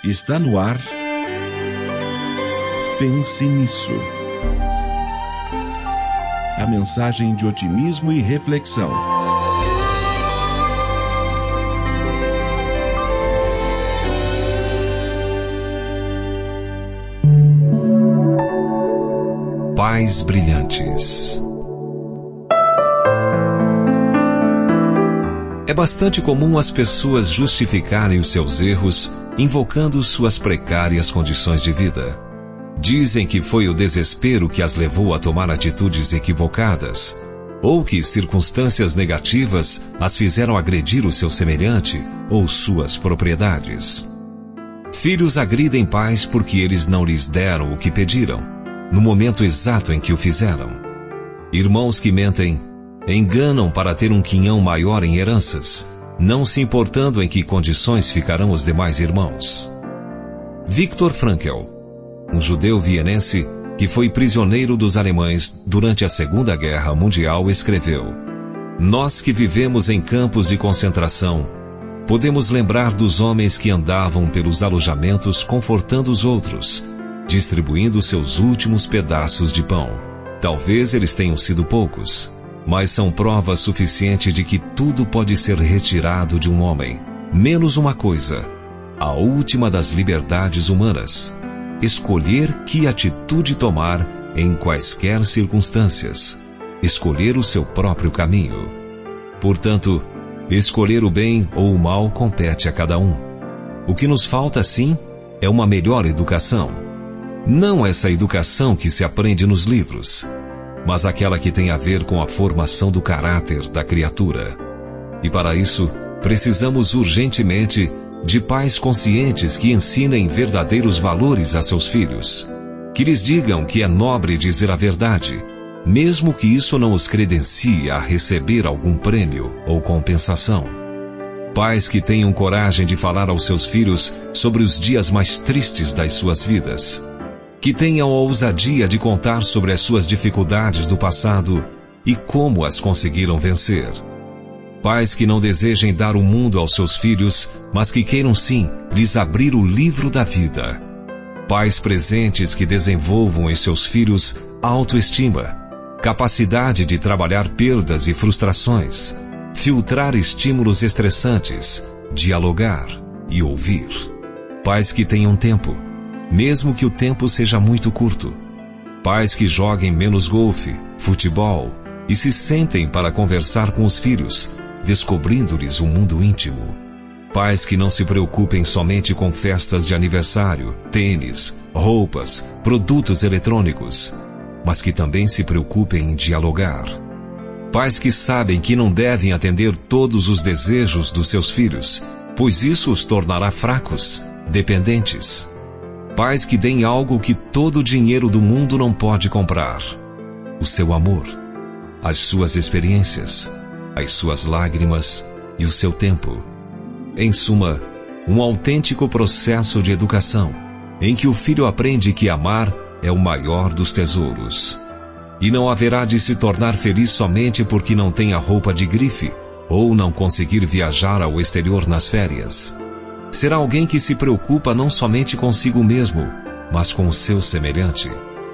Está no ar. Pense nisso. A mensagem de otimismo e reflexão. Pais brilhantes. É bastante comum as pessoas justificarem os seus erros invocando suas precárias condições de vida. Dizem que foi o desespero que as levou a tomar atitudes equivocadas, ou que circunstâncias negativas as fizeram agredir o seu semelhante ou suas propriedades. Filhos agridem pais porque eles não lhes deram o que pediram, no momento exato em que o fizeram. Irmãos que mentem, enganam para ter um quinhão maior em heranças, não se importando em que condições ficarão os demais irmãos. Viktor Frankl, um judeu vienense que foi prisioneiro dos alemães durante a Segunda Guerra Mundial, escreveu: "Nós que vivemos em campos de concentração, podemos lembrar dos homens que andavam pelos alojamentos confortando os outros, distribuindo seus últimos pedaços de pão. Talvez eles tenham sido poucos, mas são prova suficiente de que tudo pode ser retirado de um homem, menos uma coisa, a última das liberdades humanas: escolher que atitude tomar em quaisquer circunstâncias, escolher o seu próprio caminho. Portanto, escolher o bem ou o mal compete a cada um. O que nos falta, sim, é uma melhor educação. Não essa educação que se aprende nos livros, mas aquela que tem a ver com a formação do caráter da criatura. E para isso, precisamos urgentemente de pais conscientes que ensinem verdadeiros valores a seus filhos, que lhes digam que é nobre dizer a verdade, mesmo que isso não os credencie a receber algum prêmio ou compensação. Pais que tenham coragem de falar aos seus filhos sobre os dias mais tristes das suas vidas, que tenham a ousadia de contar sobre as suas dificuldades do passado e como as conseguiram vencer. Pais que não desejem dar o mundo aos seus filhos, mas que queiram sim lhes abrir o livro da vida. Pais presentes que desenvolvam em seus filhos autoestima, capacidade de trabalhar perdas e frustrações, filtrar estímulos estressantes, dialogar e ouvir. Pais que tenham tempo, mesmo que o tempo seja muito curto. Pais que joguem menos golfe, futebol e se sentem para conversar com os filhos, descobrindo-lhes o mundo íntimo. Pais que não se preocupem somente com festas de aniversário, tênis, roupas, produtos eletrônicos, mas que também se preocupem em dialogar. Pais que sabem que não devem atender todos os desejos dos seus filhos, pois isso os tornará fracos, dependentes. Pais que deem algo que todo o dinheiro do mundo não pode comprar: o seu amor, as suas experiências, as suas lágrimas e o seu tempo. Em suma, um autêntico processo de educação, em que o filho aprende que amar é o maior dos tesouros. E não haverá de se tornar feliz somente porque não tem a roupa de grife ou não conseguir viajar ao exterior nas férias. Será alguém que se preocupa não somente consigo mesmo, mas com o seu semelhante.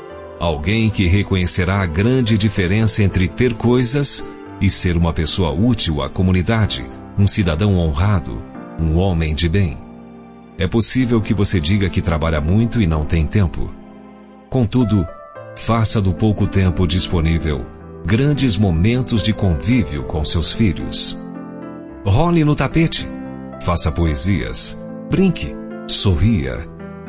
Alguém que reconhecerá a grande diferença entre ter coisas e ser uma pessoa útil à comunidade, um cidadão honrado, um homem de bem. É possível que você diga que trabalha muito e não tem tempo. Contudo, faça do pouco tempo disponível grandes momentos de convívio com seus filhos. Role no tapete. Faça poesias, brinque, sorria,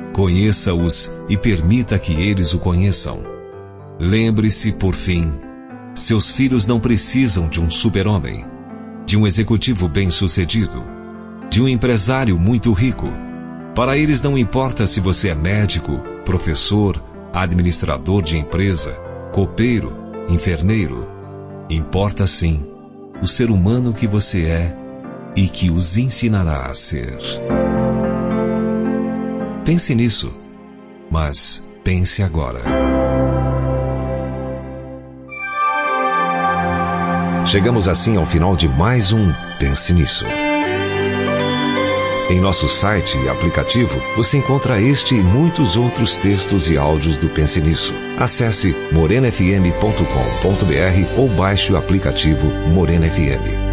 conheça-os e permita que eles o conheçam. Lembre-se, por fim, seus filhos não precisam de um super-homem, de um executivo bem-sucedido, de um empresário muito rico. Para eles não importa se você é médico, professor, administrador de empresa, copeiro, enfermeiro. Importa sim o ser humano que você é e que os ensinará a ser. Pense nisso, mas pense agora. Chegamos assim ao final de mais um Pense Nisso. Em nosso site e aplicativo, você encontra este e muitos outros textos e áudios do Pense Nisso. Acesse morenafm.com.br ou baixe o aplicativo Morena FM.